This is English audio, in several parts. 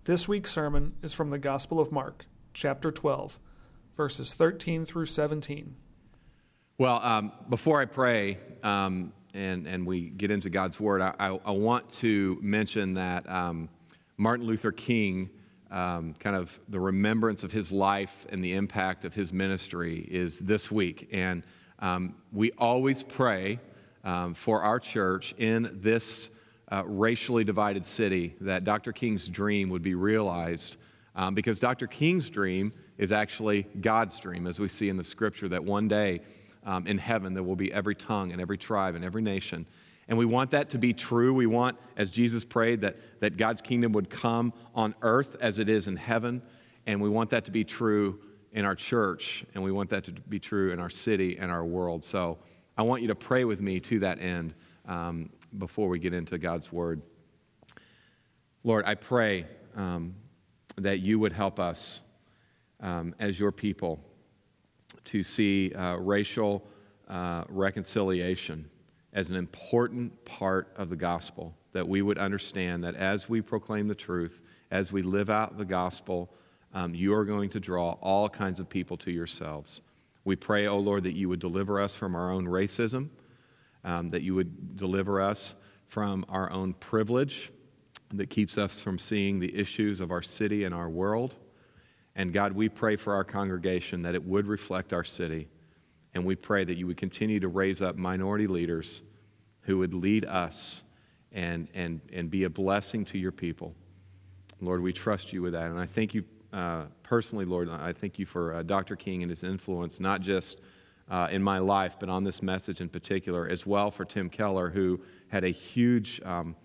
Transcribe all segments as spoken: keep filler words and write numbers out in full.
This week's sermon is from the Gospel of Mark, chapter twelve, verses thirteen through seventeen. Well, um, before I pray um, and, and we get into God's Word, I, I, I want to mention that um, Martin Luther King, um, kind of the remembrance of his life and the impact of his ministry is this week. And um, we always pray um, for our church in this uh, racially divided city that Doctor King's dream would be realized, um, because Doctor King's dream is actually God's dream, as we see in the Scripture, that one day Um, in heaven, there will be every tongue and every tribe and every nation. And we want that to be true. We want, as Jesus prayed, that, that God's kingdom would come on earth as it is in heaven. And we want that to be true in our church. And we want that to be true in our city and our world. So I want you to pray with me to that end um, before we get into God's Word. Lord, I pray um, that you would help us um, as your people to see uh, racial uh, reconciliation as an important part of the gospel, that we would understand that as we proclaim the truth, as we live out the gospel, um, you are going to draw all kinds of people to yourselves. We pray, oh Lord, that you would deliver us from our own racism, um, that you would deliver us from our own privilege that keeps us from seeing the issues of our city and our world. And God, we pray for our congregation that it would reflect our city. And we pray that you would continue to raise up minority leaders who would lead us and, and, and be a blessing to your people. Lord, we trust you with that. And I thank you uh, personally, Lord, I thank you for uh, Doctor King and his influence, not just uh, in my life, but on this message in particular, as well for Tim Keller, who had a huge um,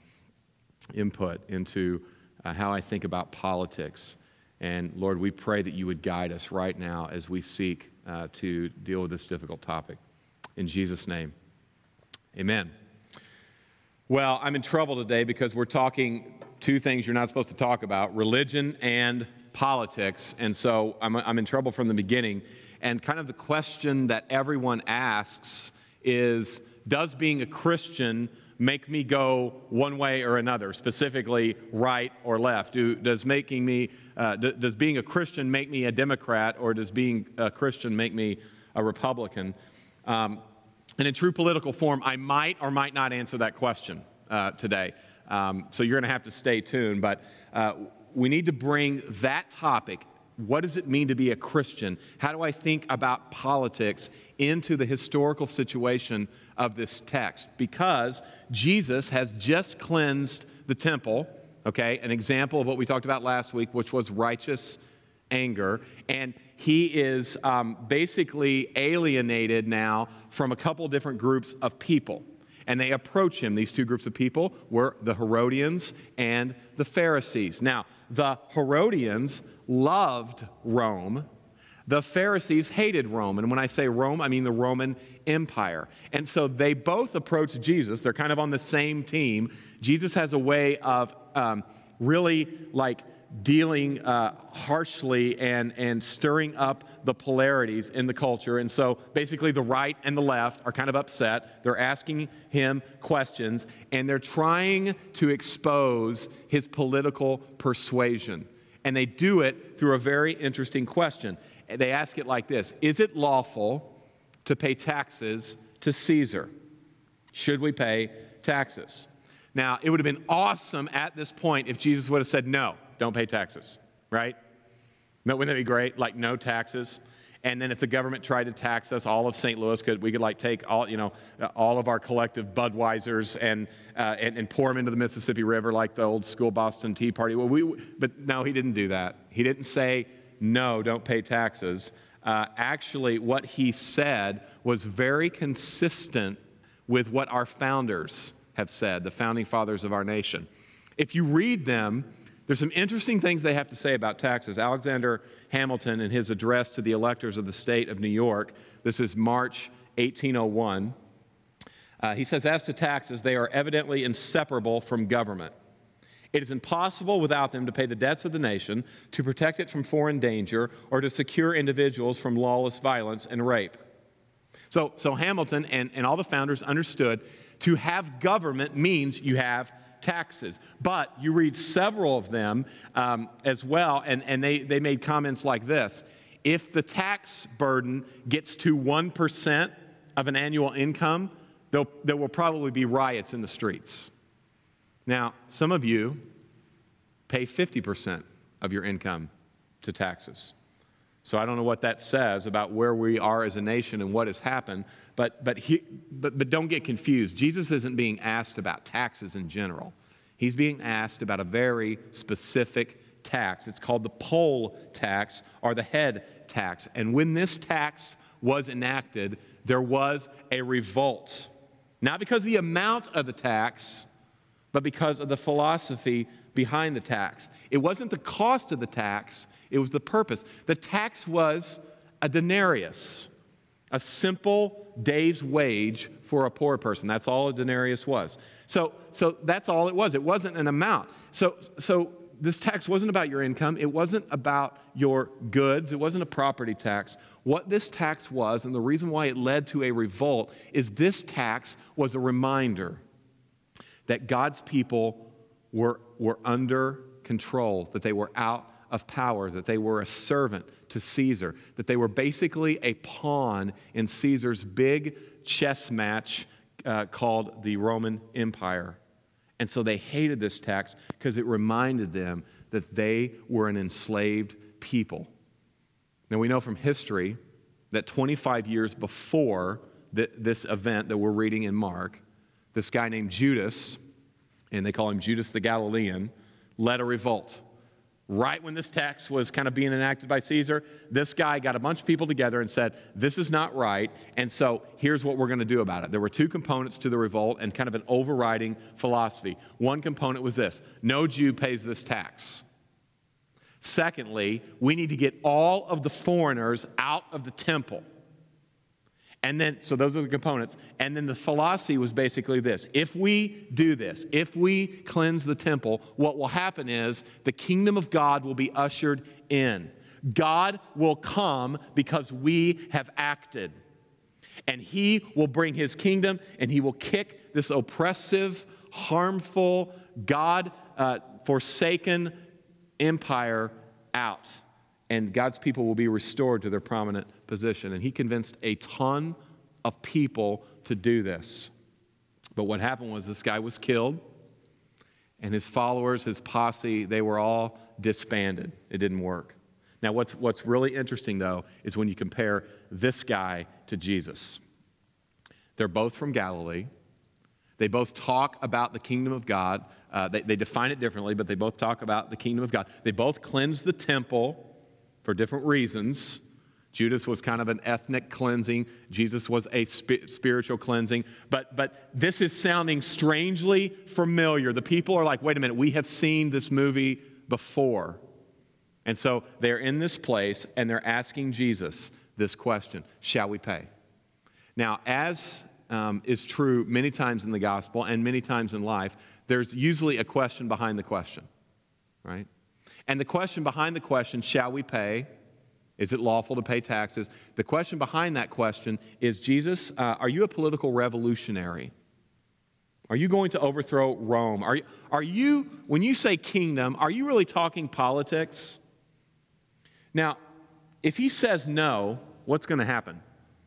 input into uh, how I think about politics. And Lord, we pray that you would guide us right now as we seek uh, to deal with this difficult topic. In Jesus' name, amen. Well, I'm in trouble today because we're talking two things you're not supposed to talk about, religion and politics. And so I'm, I'm in trouble from the beginning. And kind of the question that everyone asks is, does being a Christian make me go one way or another, specifically right or left? Do, does making me, uh, d- does being a Christian make me a Democrat, or does being a Christian make me a Republican? Um, and in true political form, I might or might not answer that question uh, today. Um, so you're going to have to stay tuned. But uh, we need to bring that topic. What does it mean to be a Christian? How do I think about politics into the historical situation of this text? Because Jesus has just cleansed the temple, okay, an example of what we talked about last week, which was righteous anger. And he is um, basically alienated now from a couple different groups of people. And they approach him. These two groups of people were the Herodians and the Pharisees. Now, the Herodians loved Rome. The Pharisees hated Rome. And when I say Rome, I mean the Roman Empire. And so they both approach Jesus. They're kind of on the same team. Jesus has a way of um, really like dealing uh, harshly and, and stirring up the polarities in the culture. And so basically the right and the left are kind of upset. They're asking him questions, and they're trying to expose his political persuasion. And they do it through a very interesting question. They ask it like this: is it lawful to pay taxes to Caesar? Should we pay taxes? Now, it would have been awesome at this point if Jesus would have said, no, don't pay taxes, right? No, wouldn't that be great? Like, no taxes. And then if the government tried to tax us, all of Saint Louis could, we could like take all, you know, all of our collective Budweisers and, uh, and and pour them into the Mississippi River like the old school Boston Tea Party. Well, we, but no, he didn't do that. He didn't say, no, don't pay taxes. Uh, actually, what he said was very consistent with what our founders have said, the founding fathers of our nation. If you read them, there's some interesting things they have to say about taxes. Alexander Hamilton, in his address to the electors of the state of New York, this is March eighteen oh one, uh, he says, as to taxes, they are evidently inseparable from government. It is impossible without them to pay the debts of the nation, to protect it from foreign danger, or to secure individuals from lawless violence and rape. So, so Hamilton and, and all the founders understood to have government means you have taxes. But you read several of them um, as well, and, and they, they made comments like this. If the tax burden gets to one percent of an annual income, there will probably be riots in the streets. Now, some of you pay fifty percent of your income to taxes. So I don't know what that says about where we are as a nation and what has happened, but, but, he, but, but don't get confused. Jesus isn't being asked about taxes in general. He's being asked about a very specific tax. It's called the poll tax or the head tax. And when this tax was enacted, there was a revolt. Not because of the amount of the tax, but because of the philosophy behind the tax. It wasn't the cost of the tax, it was the purpose. The tax was a denarius, a simple day's wage for a poor person. That's all a denarius was. So, so that's all it was. It wasn't an amount. So, so this tax wasn't about your income. It wasn't about your goods. It wasn't a property tax. What this tax was, and the reason why it led to a revolt, is this tax was a reminder that God's people were, were under control, that they were out of power, that they were a servant to Caesar, that they were basically a pawn in Caesar's big chess match uh, called the Roman Empire. And so they hated this tax because it reminded them that they were an enslaved people. Now we know from history that twenty-five years before th- this event that we're reading in Mark, this guy named Judas, and they call him Judas the Galilean, led a revolt. Right when this tax was kind of being enacted by Caesar, this guy got a bunch of people together and said, this is not right, and so here's what we're going to do about it. There were two components to the revolt and kind of an overriding philosophy. One component was this: no Jew pays this tax. Secondly, we need to get all of the foreigners out of the temple. And then, so those are the components. And then the philosophy was basically this: if we do this, if we cleanse the temple, what will happen is the kingdom of God will be ushered in. God will come because we have acted. And he will bring his kingdom, and he will kick this oppressive, harmful, God-forsaken empire out. And God's people will be restored to their prominent position. And he convinced a ton of people to do this. But what happened was this guy was killed, and his followers, his posse, they were all disbanded. It didn't work. Now, what's, what's really interesting, though, is when you compare this guy to Jesus. They're both from Galilee. They both talk about the kingdom of God. Uh, they, they define it differently, but they both talk about the kingdom of God. They both cleanse the temple for different reasons. Judas was kind of an ethnic cleansing. Jesus was a sp- spiritual cleansing. But, but this is sounding strangely familiar. The people are like, wait a minute, we have seen this movie before. And so they're in this place, and they're asking Jesus this question: shall we pay? Now, as um, is true many times in the gospel and many times in life, there's usually a question behind the question, right? And the question behind the question, shall we pay? Is it lawful to pay taxes? The question behind that question is, Jesus, uh, are you a political revolutionary? Are you going to overthrow Rome? Are you, are you, when you say kingdom, are you really talking politics? Now, if he says no, what's going to happen?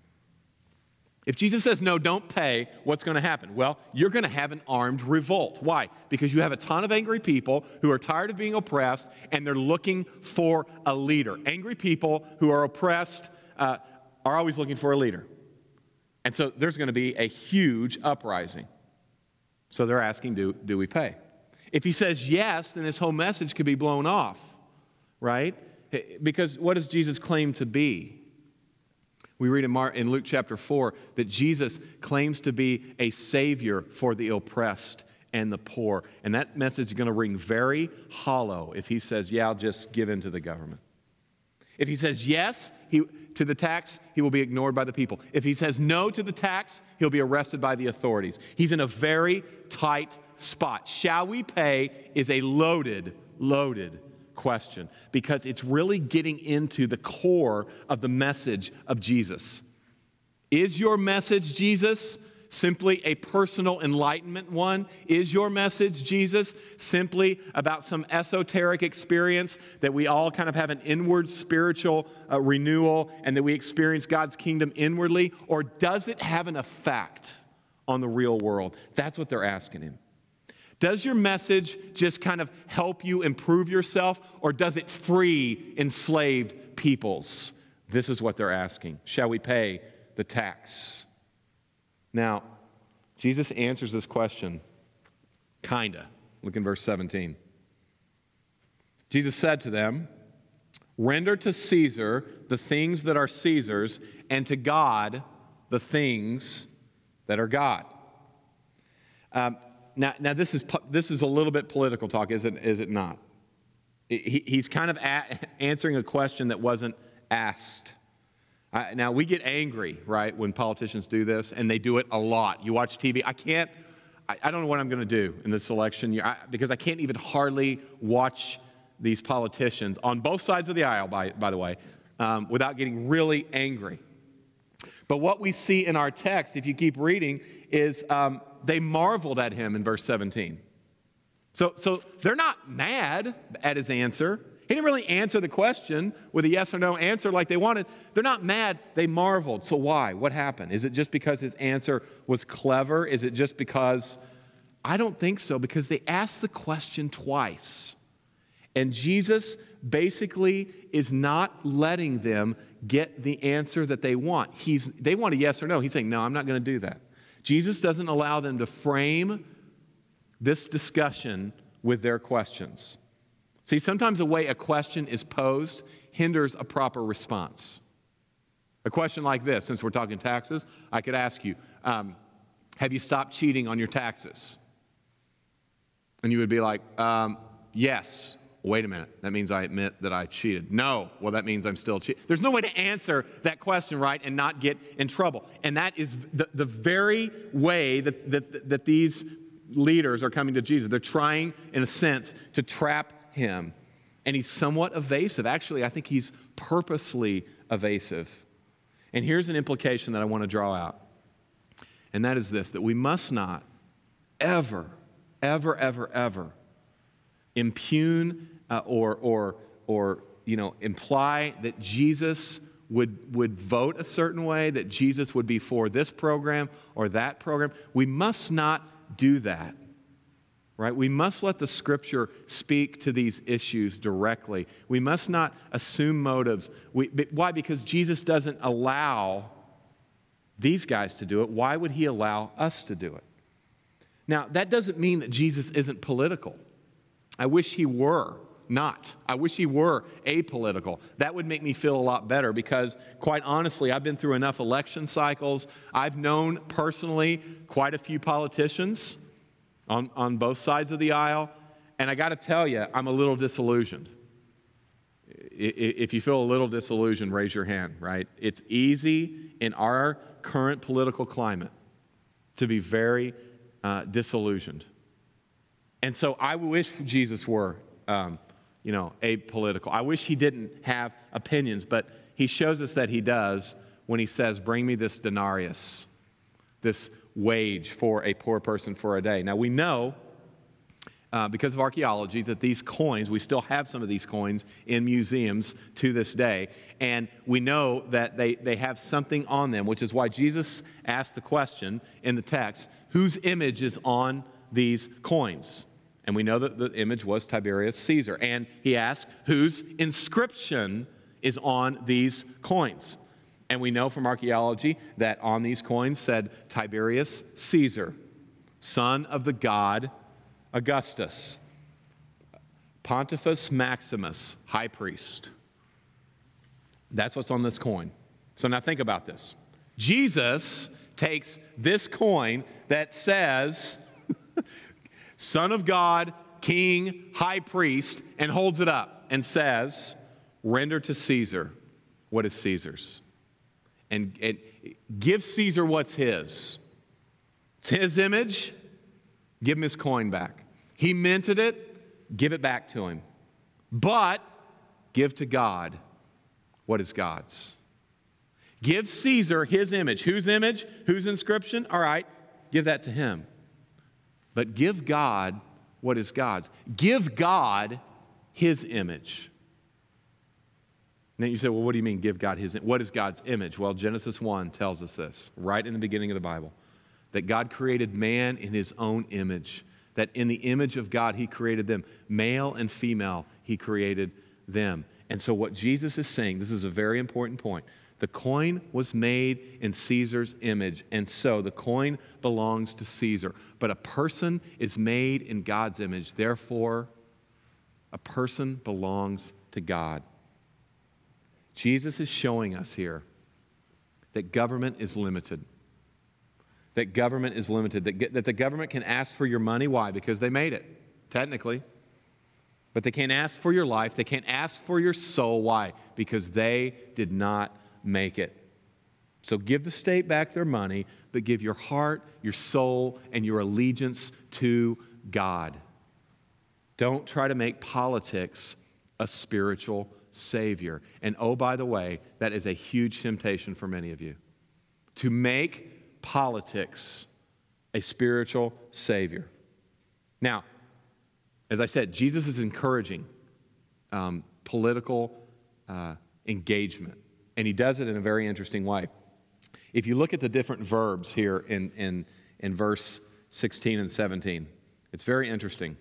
If Jesus says, no, don't pay, what's going to happen? Well, you're going to have an armed revolt. Why? Because you have a ton of angry people who are tired of being oppressed, and they're looking for a leader. Angry people who are oppressed uh, are always looking for a leader. And so there's going to be a huge uprising. So they're asking, do, do we pay? If he says yes, then his whole message could be blown off, right? Because what does Jesus claim to be? We read in, Mark, in Luke chapter four that Jesus claims to be a savior for the oppressed and the poor. And that message is going to ring very hollow if he says, yeah, I'll just give in to the government. If he says yes he, to the tax, he will be ignored by the people. If he says no to the tax, he'll be arrested by the authorities. He's in a very tight spot. Shall we pay is a loaded, loaded question, because it's really getting into the core of the message of Jesus. Is your message, Jesus, simply a personal enlightenment one? Is your message, Jesus, simply about some esoteric experience that we all kind of have an inward spiritual uh, renewal and that we experience God's kingdom inwardly? Or does it have an effect on the real world? That's what they're asking him. Does your message just kind of help you improve yourself, or does it free enslaved peoples? This is what they're asking. Shall we pay the tax? Now, Jesus answers this question, kinda. Look in verse seventeen. Jesus said to them, "Render to Caesar the things that are Caesar's, and to God the things that are God." Um, now, now this is this is a little bit political talk, is it? Is it not? He, he's kind of a, answering a question that wasn't asked. Uh, now, we get angry, right, when politicians do this, and they do it a lot. You watch T V. I can't, I, I don't know what I'm going to do in this election year, I, because I can't even hardly watch these politicians on both sides of the aisle, by, by the way, um, without getting really angry. But what we see in our text, if you keep reading, is um, they marveled at him in verse seventeen. So, so they're not mad at his answer. He didn't really answer the question with a yes or no answer like they wanted. They're not mad. They marveled. So why? What happened? Is it just because his answer was clever? Is it just because? I don't think so, because they asked the question twice. And Jesus basically is not letting them get the answer that they want. He's, they want a yes or no. He's saying, no, I'm not going to do that. Jesus doesn't allow them to frame this discussion with their questions. See, sometimes the way a question is posed hinders a proper response. A question like this, since we're talking taxes, I could ask you, um, have you stopped cheating on your taxes? And you would be like, um, yes. Wait a minute, that means I admit that I cheated. No, well, that means I'm still cheating. There's no way to answer that question, right, and not get in trouble. And that is the, the very way that, that, that these leaders are coming to Jesus. They're trying, in a sense, to trap him. And he's somewhat evasive. Actually, I think he's purposely evasive. And here's an implication that I want to draw out. And that is this, that we must not ever, ever, ever, ever impugn uh, or, or, or, you know, imply that Jesus would, would vote a certain way, that Jesus would be for this program or that program. We must not do that. Right? We must let the Scripture speak to these issues directly. We must not assume motives. We, why? Because Jesus doesn't allow these guys to do it. Why would he allow us to do it? Now, that doesn't mean that Jesus isn't political. I wish he were not. I wish he were apolitical. That would make me feel a lot better because, quite honestly, I've been through enough election cycles. I've known personally quite a few politicians On, on both sides of the aisle, and I got to tell you, I'm a little disillusioned. If you feel a little disillusioned, raise your hand, right? It's easy in our current political climate to be very uh, disillusioned. And so I wish Jesus were, um, you know, apolitical. I wish he didn't have opinions, but he shows us that he does when he says, bring me this denarius, this wage for a poor person for a day. Now, we know, uh, because of archaeology, that these coins, we still have some of these coins in museums to this day, and we know that they, they have something on them, which is why Jesus asked the question in the text, whose image is on these coins? And we know that the image was Tiberius Caesar, and he asked, whose inscription is on these coins? And we know from archaeology that on these coins said Tiberius Caesar, son of the god Augustus, Pontifex Maximus, high priest. That's what's on this coin. So now think about this. Jesus takes this coin that says son of God, king, high priest, and holds it up and says, render to Caesar what is Caesar's. And, and give Caesar what's his. It's his image. Give him his coin back. He minted it. Give it back to him. But give to God what is God's. Give Caesar his image. Whose image? Whose inscription? All right. give that to him. But give God what is God's. Give God his image. And then you say, well, what do you mean give God his image? What is God's image? Well, Genesis one tells us this, right in the beginning of the Bible, that God created man in his own image, that in the image of God he created them. Male and female, he created them. And so what Jesus is saying, this is a very important point. The coin was made in Caesar's image, and so the coin belongs to Caesar. But a person is made in God's image. Therefore, a person belongs to God. Jesus is showing us here that government is limited. That government is limited. That, that the government can ask for your money. Why? Because they made it, technically. But they can't ask for your life. They can't ask for your soul. Why? Because they did not make it. So give the state back their money, but give your heart, your soul, and your allegiance to God. Don't try to make politics a spiritual savior. And oh, by the way, that is a huge temptation for many of you. To make politics a spiritual savior. Now, as I said, Jesus is encouraging um, political uh, engagement. And he does it in a very interesting way. If you look at the different verbs here in, in, in verse sixteen and seventeen, it's very interesting.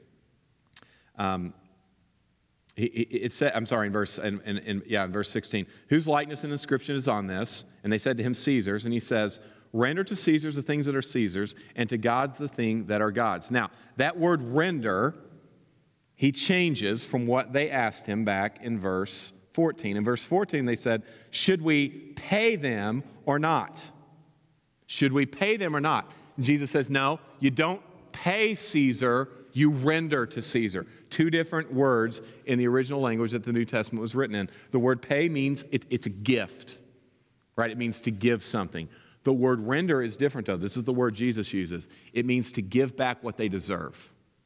Um, it, it, it said, I'm sorry, in verse, in, in, in, yeah, in verse sixteen, whose likeness and inscription is on this? And they said to him, Caesar's. And he says, render to Caesar's the things that are Caesar's, and to God the things that are God's. Now, that word render, he changes from what they asked him back in verse fourteen. In verse fourteen, they said, should we pay them or not? Should we pay them or not? And Jesus says, no, you don't pay Caesar, you render to Caesar. Two different words in the original language that the New Testament was written in. The word pay means it, it's a gift, right? It means to give something. The word render is different, though. This is the word Jesus uses. It means to give back what they deserve.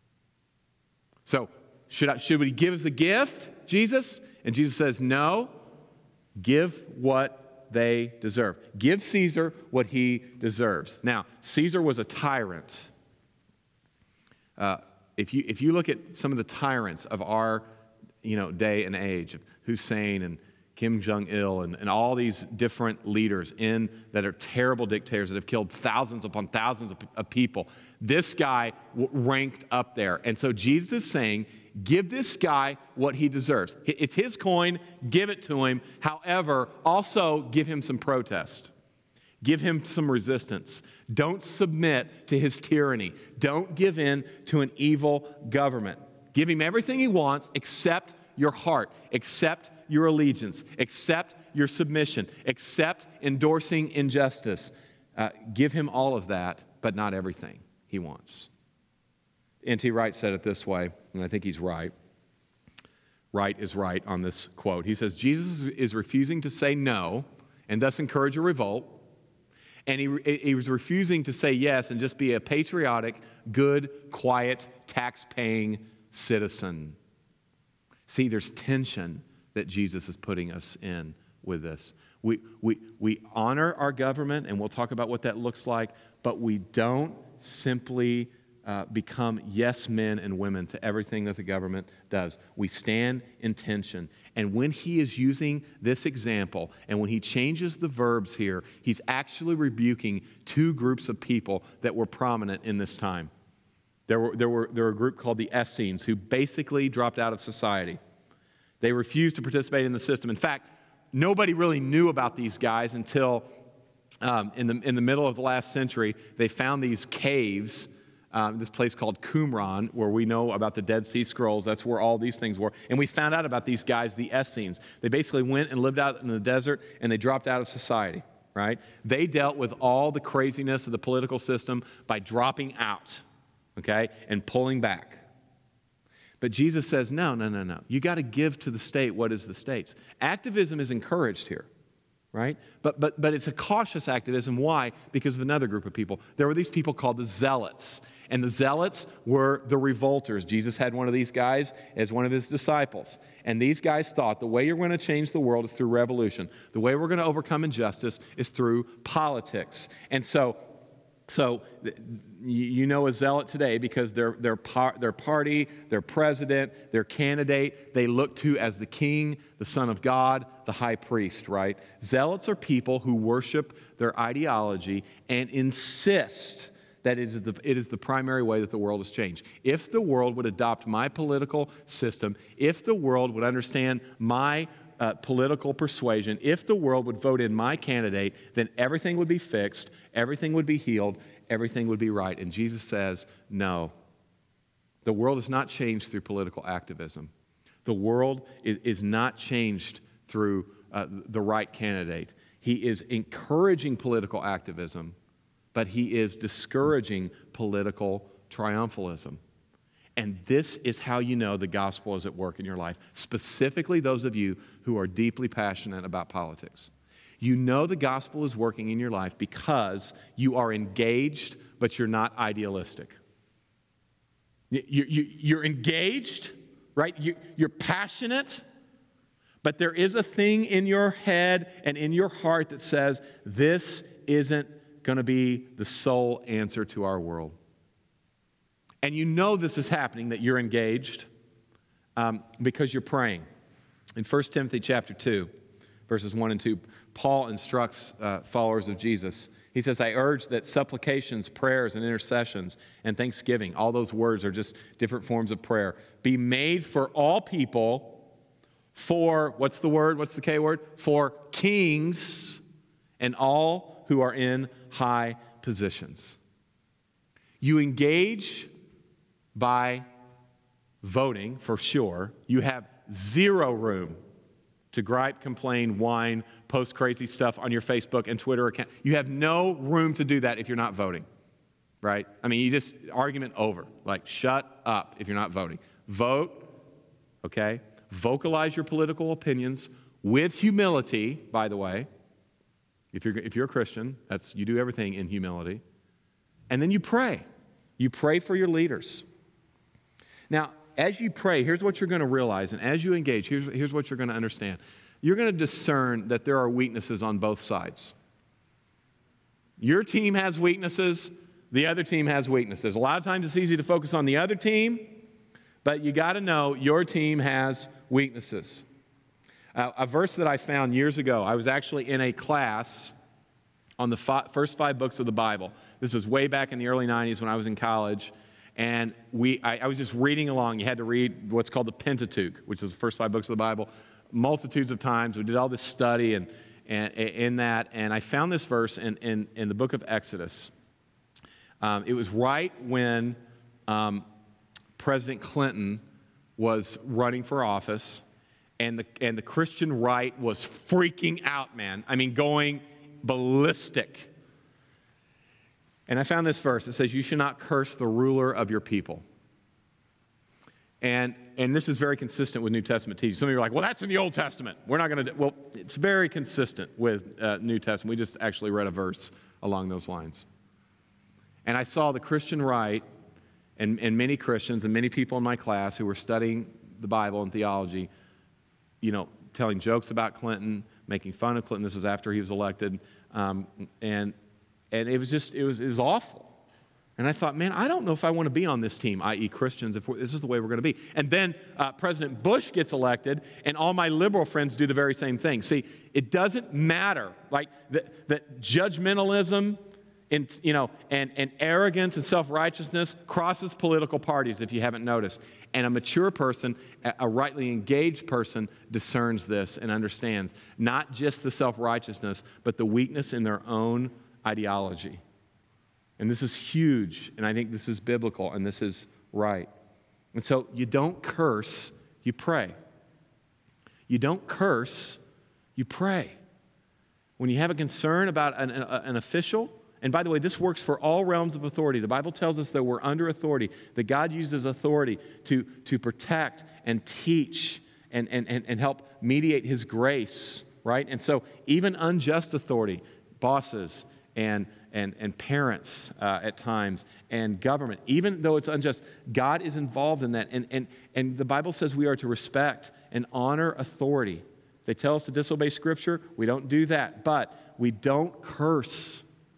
So, should, I, should we give as a gift, Jesus? And Jesus says, no, give what they deserve. Give Caesar what he deserves. Now, Caesar was a tyrant. Uh, if you if you look at some of the tyrants of our you know day and age, of Hussein and Kim Jong-il and, and all these different leaders in that are terrible dictators that have killed thousands upon thousands of, of people, this guy w- ranked up there. And so Jesus is saying, give this guy what he deserves. It's his coin, give it to him. However, also give him some protest. Give him some resistance. Don't submit to his tyranny. Don't give in to an evil government. Give him everything he wants except your heart, except your allegiance, accept your submission, accept endorsing injustice. Uh, give him all of that, but not everything he wants. N T Wright said it this way, and I think he's right. Wright is right on this quote. He says, Jesus is refusing to say no and thus encourage a revolt, and he, he was refusing to say yes and just be a patriotic, good, quiet, tax-paying citizen. See, there's tension that Jesus is putting us in with this. We, we, we honor our government, and we'll talk about what that looks like, but we don't simply uh, become yes men and women to everything that the government does. We stand in tension. And when he is using this example, and when he changes the verbs here, he's actually rebuking two groups of people that were prominent in this time. There were, there were, there were a group called the Essenes who basically dropped out of society. They refused to participate in the system. In fact, nobody really knew about these guys until um, in, the, in the middle of the last century, they found these caves, um, this place called Qumran, where we know about the Dead Sea Scrolls. That's where all these things were. And we found out about these guys, the Essenes. They basically went and lived out in the desert, and they dropped out of society, right? They dealt with all the craziness of the political system by dropping out, okay, and pulling back. But Jesus says, no, no, no, no. You got to give to the state what is the state's. Activism is encouraged here, right? But, but, but it's a cautious activism. Why? Because of another group of people. There were these people called the Zealots. And the Zealots were the revolters. Jesus had one of these guys as one of his disciples. And these guys thought the way you're going to change the world is through revolution. The way we're going to overcome injustice is through politics. And so So you know a zealot today because their, their, par, their party, their president, their candidate, they look to as the king, the son of God, the high priest, right? Zealots are people who worship their ideology and insist that it is, the, it is the primary way that the world has changed. If the world would adopt my political system, if the world would understand my uh, political persuasion, if the world would vote in my candidate, then everything would be fixed, everything would be healed, everything would be right. And Jesus says, no. The world is not changed through political activism. The world is, is not changed through uh, the right candidate. He is encouraging political activism, but he is discouraging political triumphalism. And this is how you know the gospel is at work in your life, specifically those of you who are deeply passionate about politics. You know the gospel is working in your life because you are engaged, but you're not idealistic. You, you, you're engaged, right? You, you're passionate, but there is a thing in your head and in your heart that says, this isn't going to be the sole answer to our world. And you know this is happening, that you're engaged, um, because you're praying. In First Timothy chapter two, verses one and two, Paul instructs uh, followers of Jesus. He says, I urge that supplications, prayers, and intercessions, and thanksgiving, all those words are just different forms of prayer, be made for all people, for, what's the word, what's the K word? For kings and all who are in high positions. You engage by voting, for sure. You have zero room to gripe, complain, whine, post crazy stuff on your Facebook and Twitter account. You have no room to do that if you're not voting, right? I mean, you just, argument over. Like, shut up if you're not voting. Vote, okay? Vocalize your political opinions with humility, by the way. If you're, if you're a Christian, that's, you do everything in humility. And then you pray. You pray for your leaders. Now, as you pray, here's what you're going to realize, and as you engage, here's, here's what you're going to understand. You're going to discern that there are weaknesses on both sides. Your team has weaknesses, the other team has weaknesses. A lot of times it's easy to focus on the other team, but you got to know your team has weaknesses. Uh, a verse that I found years ago, I was actually in a class on the fi- first five books of the Bible. This is way back in the early nineties when I was in college. And we, I, I was just reading along. You had to read what's called the Pentateuch, which is the first five books of the Bible, multitudes of times. We did all this study and, and in that, and I found this verse in, in, in the book of Exodus. Um, it was right when um, President Clinton was running for office, and the, and the Christian right was freaking out, man. I mean, going ballistic. And I found this verse. It says, you should not curse the ruler of your people. And, and this is very consistent with New Testament teaching. Some of you are like, well, that's in the Old Testament. We're not going to do. Well, it's very consistent with uh, New Testament. We just actually read a verse along those lines. And I saw the Christian right and, and many Christians and many people in my class who were studying the Bible and theology, you know, telling jokes about Clinton, making fun of Clinton. This is after he was elected. Um, and And it was just, it was, it was awful. And I thought, man, I don't know if I want to be on this team, that is Christians, if this is the way we're going to be. And then uh, President Bush gets elected, and all my liberal friends do the very same thing. See, it doesn't matter. Like, that, that judgmentalism and, you know, and, and arrogance and self-righteousness crosses political parties, if you haven't noticed. And a mature person, a rightly engaged person, discerns this and understands not just the self-righteousness, but the weakness in their own ideology. And this is huge, and I think this is biblical, and this is right. And so you don't curse, you pray. You don't curse, you pray. When you have a concern about an, an official, and by the way, this works for all realms of authority. The Bible tells us that we're under authority, that God uses authority to, to protect and teach and, and, and, and help mediate His grace, right? And so even unjust authority, bosses, And, and, and parents uh, at times, and government, even though it's unjust, God is involved in that. And, and, and the Bible says we are to respect and honor authority. They tell us to disobey Scripture. We don't do that. But we don't curse.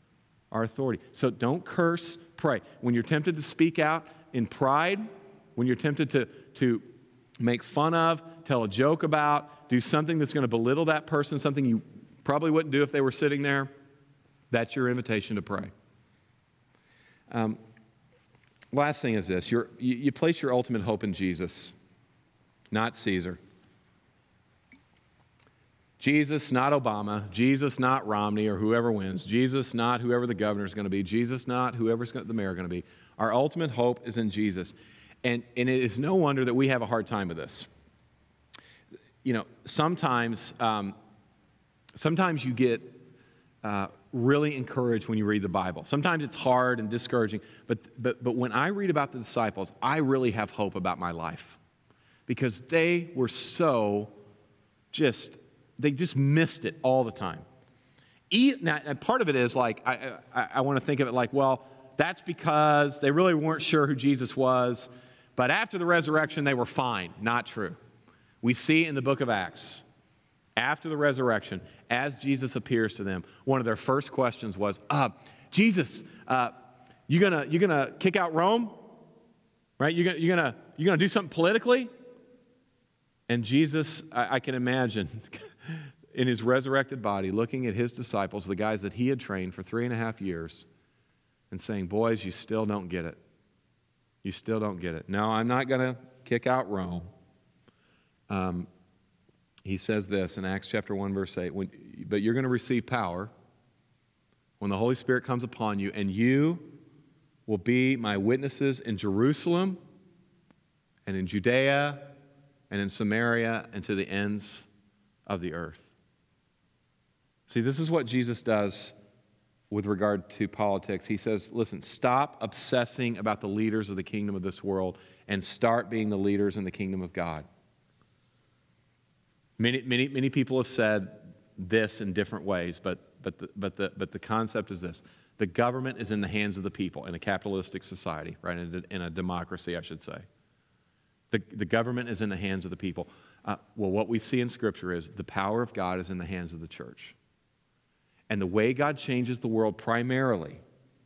our authority. So don't curse, pray. When you're tempted to speak out in pride, when you're tempted to, to make fun of, tell a joke about, do something that's going to belittle that person, something you probably wouldn't do if they were sitting there, that's your invitation to pray. Um, last thing is this. You're, you, you place your ultimate hope in Jesus, not Caesar. Jesus, not Obama. Jesus, not Romney or whoever wins. Jesus, not whoever the governor is going to be. Jesus, not whoever's the mayor going to be. Our ultimate hope is in Jesus. And, and it is no wonder that we have a hard time with this. You know, sometimes, um, sometimes you get uh, really encouraged when you read the Bible. Sometimes it's hard and discouraging. But, but, but when I read about the disciples, I really have hope about my life. Because they were so just... They just missed it all the time. Now, part of it is like, I, I, I want to think of it like, well, that's because they really weren't sure who Jesus was, but after the resurrection, they were fine. Not true. We see in the book of Acts, after the resurrection, as Jesus appears to them, one of their first questions was, uh, Jesus, uh, you gonna you gonna kick out Rome? Right? You're gonna, you're gonna, you're gonna do something politically? And Jesus, I, I can imagine... in his resurrected body, looking at his disciples, the guys that he had trained for three and a half years, and saying, boys, you still don't get it. You still don't get it. No, I'm not going to kick out Rome. Um, he says this in Acts chapter one, verse eight, when, but you're going to receive power when the Holy Spirit comes upon you, and you will be my witnesses in Jerusalem and in Judea and in Samaria and to the ends of the earth. See, this is what Jesus does with regard to politics. He says, listen, stop obsessing about the leaders of the kingdom of this world and start being the leaders in the kingdom of God. Many, many, many people have said this in different ways, but, but, the, but, the, but the concept is this. The government is in the hands of the people in a capitalistic society, right? In a, in a democracy, I should say. The, the government is in the hands of the people. Uh, well, what we see in Scripture is the power of God is in the hands of the church. And the way God changes the world primarily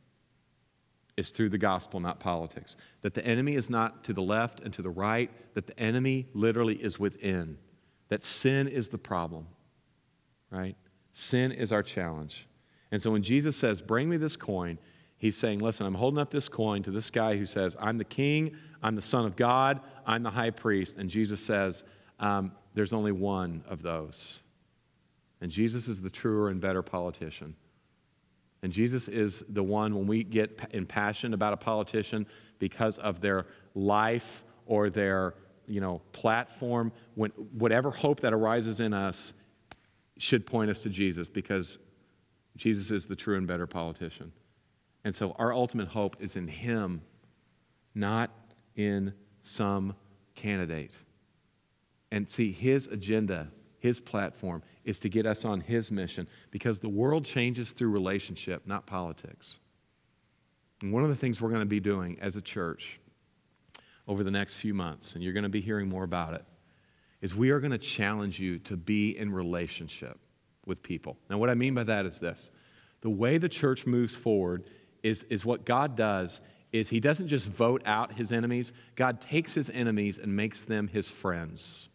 is through the gospel, not politics. That the enemy is not to the left and to the right, that the enemy literally is within. That sin is the problem, right? Sin is our challenge. And so when Jesus says, bring me this coin, he's saying, listen, I'm holding up this coin to this guy who says, I'm the king, I'm the son of God, I'm the high priest. And Jesus says, um, there's only one of those. And Jesus is the truer and better politician. And Jesus is the one, when we get impassioned about a politician because of their life or their, you know, platform, when, whatever hope that arises in us should point us to Jesus, because Jesus is the true and better politician. And so our ultimate hope is in him, not in some candidate. And see, his agenda, his platform, is to get us on his mission, because the world changes through relationship, not politics. And one of the things we're going to be doing as a church over the next few months, and you're going to be hearing more about it, is we are going to challenge you to be in relationship with people. Now, what I mean by that is this. The way the church moves forward is, is what God does is he doesn't just vote out his enemies. God takes his enemies and makes them his friends.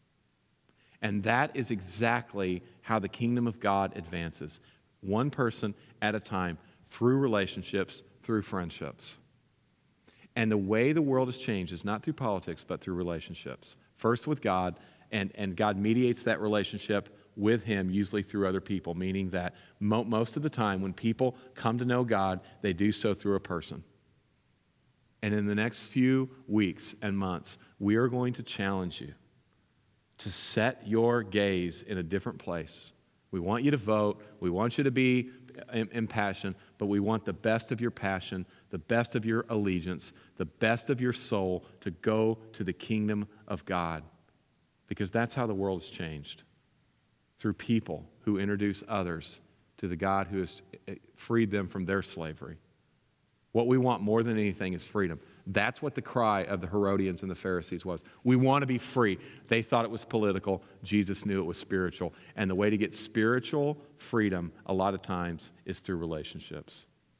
And that is exactly how the kingdom of God advances. One person at a time, through relationships, through friendships. And the way the world has changed is not through politics, but through relationships. First with God, and, and God mediates that relationship with him, usually through other people, meaning that mo- most of the time when people come to know God, they do so through a person. And in the next few weeks and months, we are going to challenge you to set your gaze in a different place. We want you to vote. We want you to be impassioned, but we want the best of your passion, the best of your allegiance, the best of your soul to go to the kingdom of God, because that's how the world has changed, through people who introduce others to the God who has freed them from their slavery. What we want more than anything is freedom. That's what the cry of the Herodians and the Pharisees was. We want to be free. They thought it was political. Jesus knew it was spiritual. And the way to get spiritual freedom a lot of times is through relationships.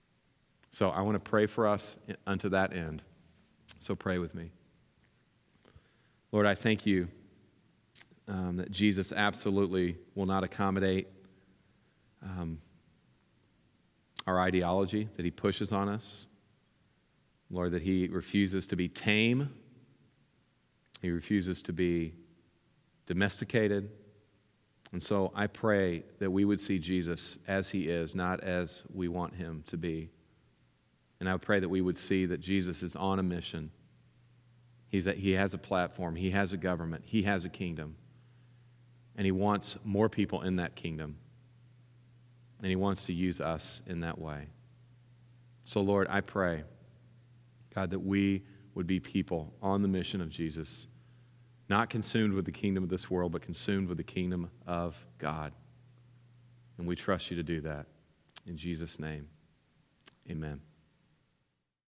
So I want to pray for us unto that end. So pray with me. Lord, I thank you um, that Jesus absolutely will not accommodate um, our ideology that he pushes on us. Lord, that he refuses to be tame. He refuses to be domesticated. And so I pray that we would see Jesus as he is, not as we want him to be. And I pray that we would see that Jesus is on a mission. He's a, he has a platform. He has a government. He has a kingdom. And he wants more people in that kingdom. And he wants to use us in that way. So, Lord, I pray, God, that we would be people on the mission of Jesus, not consumed with the kingdom of this world, but consumed with the kingdom of God. And we trust you to do that. In Jesus' name, amen.